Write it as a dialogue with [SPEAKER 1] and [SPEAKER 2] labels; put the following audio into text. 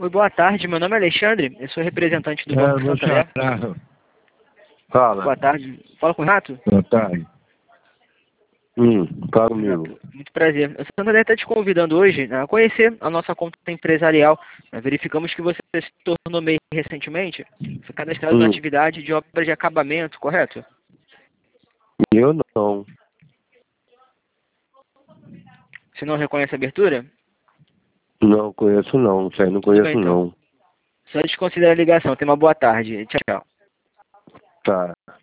[SPEAKER 1] Oi, boa tarde. Meu nome é Alexandre. Eu sou representante do Banco
[SPEAKER 2] Meu
[SPEAKER 1] Santander.
[SPEAKER 2] xará. Fala.
[SPEAKER 1] Boa tarde. Fala com o Renato?
[SPEAKER 2] Boa tarde. Fala comigo.
[SPEAKER 1] Renato, muito prazer. O Santander está te convidando hoje a conhecer a nossa conta empresarial. Verificamos que você se tornou MEI recentemente. Foi cadastrado na atividade de obra de acabamento, correto?
[SPEAKER 2] Eu não.
[SPEAKER 1] Você não reconhece a abertura?
[SPEAKER 2] Não conheço não. Isso aí não
[SPEAKER 1] Tudo bem,
[SPEAKER 2] conheço
[SPEAKER 1] então.
[SPEAKER 2] não.
[SPEAKER 1] Só desconsidera a ligação. Tenha uma boa tarde. Tchau, tchau.
[SPEAKER 2] Tá.